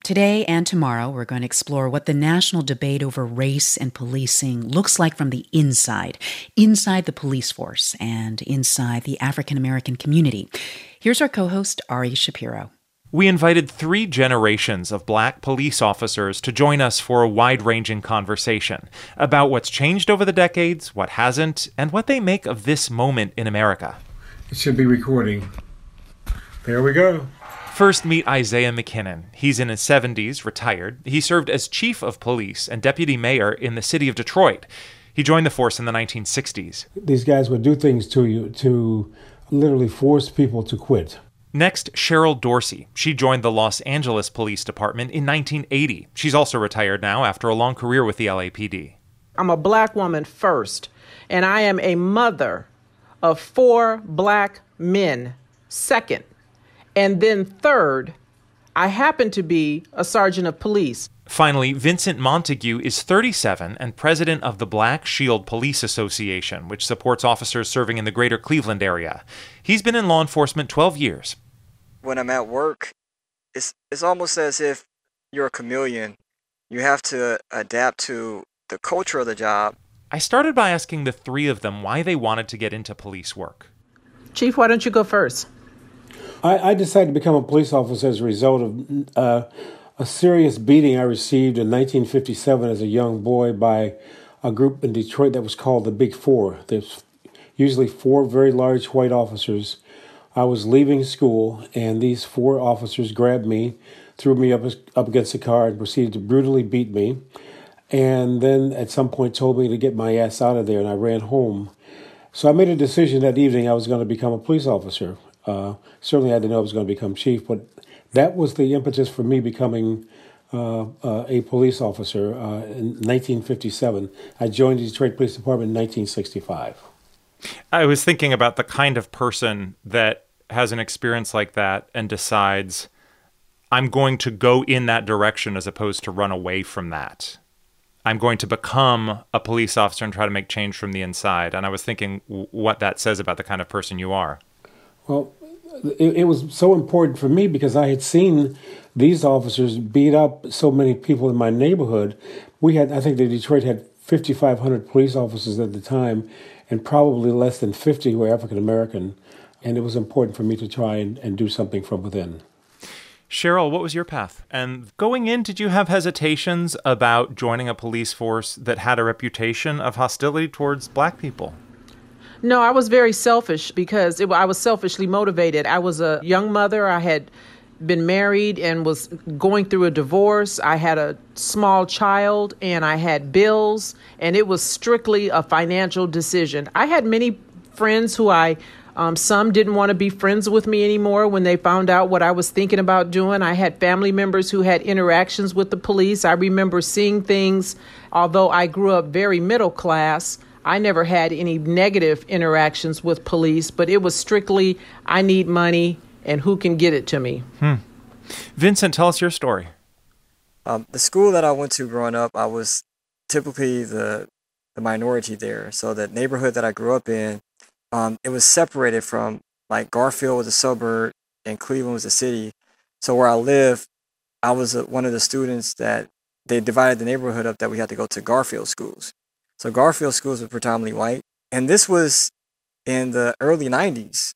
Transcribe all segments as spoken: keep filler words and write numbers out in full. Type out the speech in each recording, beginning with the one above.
Today and tomorrow, we're going to explore what the national debate over race and policing looks like from the inside, inside the police force and inside the African American community. Here's our co-host, Ari Shapiro. We invited three generations of Black police officers to join us for a wide-ranging conversation about what's changed over the decades, what hasn't, and what they make of this moment in America. It should be recording. There we go. First, meet Isaiah McKinnon. He's in his seventies, retired. He served as chief of police and deputy mayor in the city of Detroit. He joined the force in the nineteen sixties. These guys would do things to you to literally force people to quit. Next, Cheryl Dorsey. She joined the Los Angeles Police Department in nineteen eighty. She's also retired now after a long career with the L A P D. I'm a Black woman first, and I am a mother of four Black men second. And then third, I happen to be a sergeant of police. Finally, Vincent Montague is thirty-seven and president of the Black Shield Police Association, which supports officers serving in the greater Cleveland area. He's been in law enforcement twelve years. When I'm at work, it's it's almost as if you're a chameleon. You have to adapt to the culture of the job. I started by asking the three of them why they wanted to get into police work. Chief, why don't you go first? I, I decided to become a police officer as a result of uh, a serious beating I received in nineteen fifty-seven as a young boy by a group in Detroit that was called the Big Four. There's usually four very large white officers. I was leaving school, and these four officers grabbed me, threw me up, up against the car, and proceeded to brutally beat me. And then at some point told me to get my ass out of there, and I ran home. So I made a decision that evening I was going to become a police officer. Uh, certainly I didn't know I was going to become chief, but that was the impetus for me becoming uh, uh, a police officer uh, in nineteen fifty-seven. I joined the Detroit Police Department in nineteen sixty-five. I was thinking about the kind of person that has an experience like that and decides, I'm going to go in that direction as opposed to run away from that. I'm going to become a police officer and try to make change from the inside. And I was thinking w- what that says about the kind of person you are. Well, it, it was so important for me because I had seen these officers beat up so many people in my neighborhood. We had, I think that Detroit had fifty-five hundred police officers at the time, and probably less than fifty were African American. And it was important for me to try and, and do something from within. Cheryl, what was your path? And going in, did you have hesitations about joining a police force that had a reputation of hostility towards Black people? No, I was very selfish because it, I was selfishly motivated. I was a young mother. I had been married and was going through a divorce. I had a small child and I had bills, and it was strictly a financial decision. I had many friends who I, um, some didn't want to be friends with me anymore when they found out what I was thinking about doing. I had family members who had interactions with the police. I remember seeing things, although I grew up very middle class, I never had any negative interactions with police, but it was strictly, I need money and who can get it to me. Hmm. Vincent, tell us your story. Um, the school that I went to growing up, I was typically the the minority there. So the neighborhood that I grew up in, um, it was separated from, like, Garfield was a suburb and Cleveland was a city. So where I lived, I was a, one of the students that they divided the neighborhood up that we had to go to Garfield schools. So Garfield schools were predominantly white. And this was in the early nineties.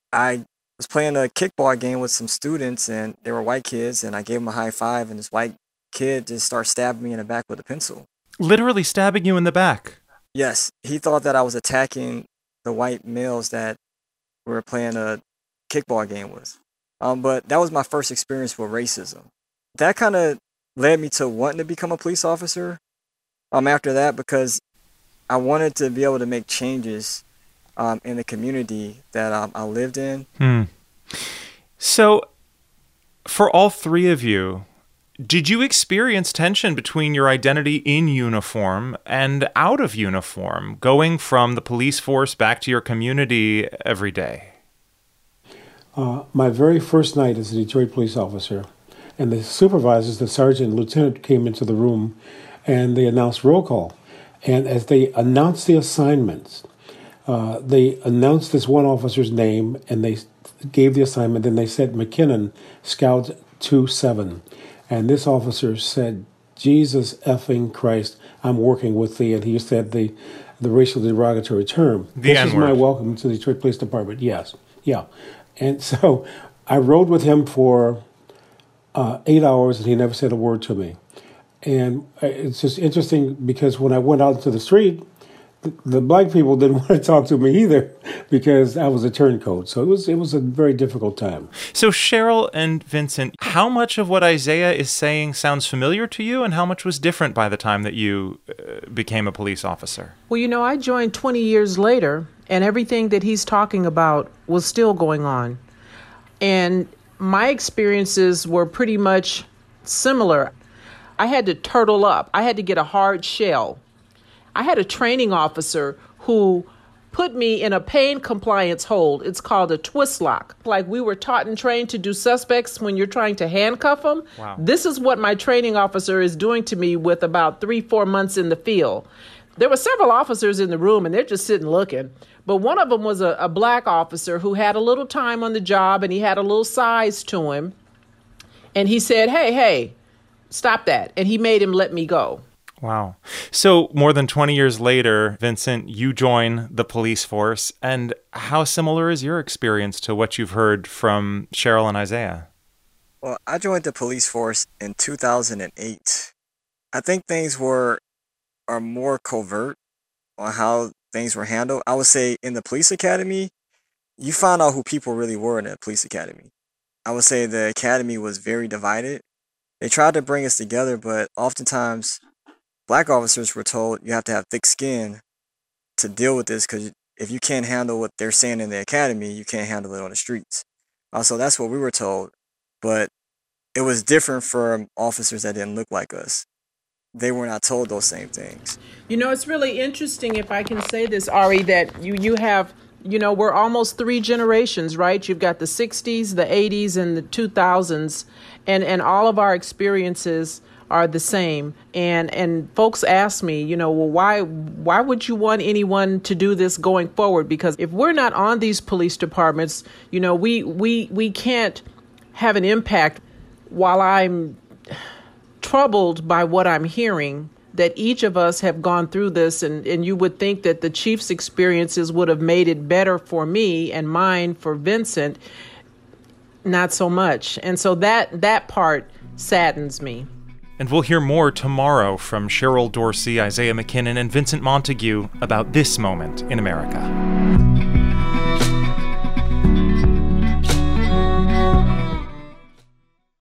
I was playing a kickball game with some students, and they were white kids, and I gave them a high five, and this white kid just started stabbing me in the back with a pencil. Literally stabbing you in the back? Yes. He thought that I was attacking the white males that we were playing a kickball game with. Um, but that was my first experience with racism. That kind of led me to wanting to become a police officer um, after that, because I wanted to be able to make changes um, in the community that um, I lived in. Hmm. So, for all three of you, did you experience tension between your identity in uniform and out of uniform, going from the police force back to your community every day? Uh, my very first night as a Detroit police officer, and the supervisors, the sergeant and lieutenant, came into the room, and they announced roll call. And as they announced the assignments, uh, they announced this one officer's name, and they gave the assignment. Then they said McKinnon, Scout two seven. And this officer said, Jesus effing Christ, I'm working with thee. And he said the, the racial derogatory term. The This N-word. is my welcome to the Detroit Police Department. Yes. Yeah. And so I rode with him for uh, eight hours, and he never said a word to me. And it's just interesting because when I went out into the street, the, the black people didn't want to talk to me either because I was a turncoat. So it was it was a very difficult time. So Cheryl and Vincent, how much of what Isaiah is saying sounds familiar to you, and how much was different by the time that you uh, became a police officer? Well, you know, I joined twenty years later, and everything that he's talking about was still going on. And my experiences were pretty much similar. I had to turtle up. I had to get a hard shell. I had a training officer who put me in a pain compliance hold. It's called a twist lock. Like we were taught and trained to do suspects when you're trying to handcuff them. Wow. This is what my training officer is doing to me with about three, four months in the field. There were several officers in the room, and they're just sitting looking. But one of them was a, a black officer who had a little time on the job, and he had a little size to him. And he said, hey, hey, stop that. And he made him let me go. Wow. So more than twenty years later, Vincent, you join the police force. And how similar is your experience to what you've heard from Cheryl and Isaiah? Well, I joined the police force in two thousand eight. I think things were are more covert on how things were handled. I would say in the police academy, you found out who people really were in the police academy. I would say the academy was very divided. They tried to bring us together, but oftentimes black officers were told you have to have thick skin to deal with this because if you can't handle what they're saying in the academy, you can't handle it on the streets. Also, that's what we were told, but it was different for officers that didn't look like us. They were not told those same things. You know, it's really interesting, if I can say this, Ari, that you, you have, you know, we're almost three generations, right? You've got the sixties, the eighties, and the two thousands, and, and all of our experiences are the same. And and folks ask me, you know, well, why why would you want anyone to do this going forward? Because if we're not on these police departments, you know, we we we can't have an impact. While I'm troubled by what I'm hearing, that each of us have gone through this, and, and you would think that the chief's experiences would have made it better for me and mine for Vincent, not so much. And so that that part saddens me. And we'll hear more tomorrow from Cheryl Dorsey, Isaiah McKinnon, and Vincent Montague about this moment in America.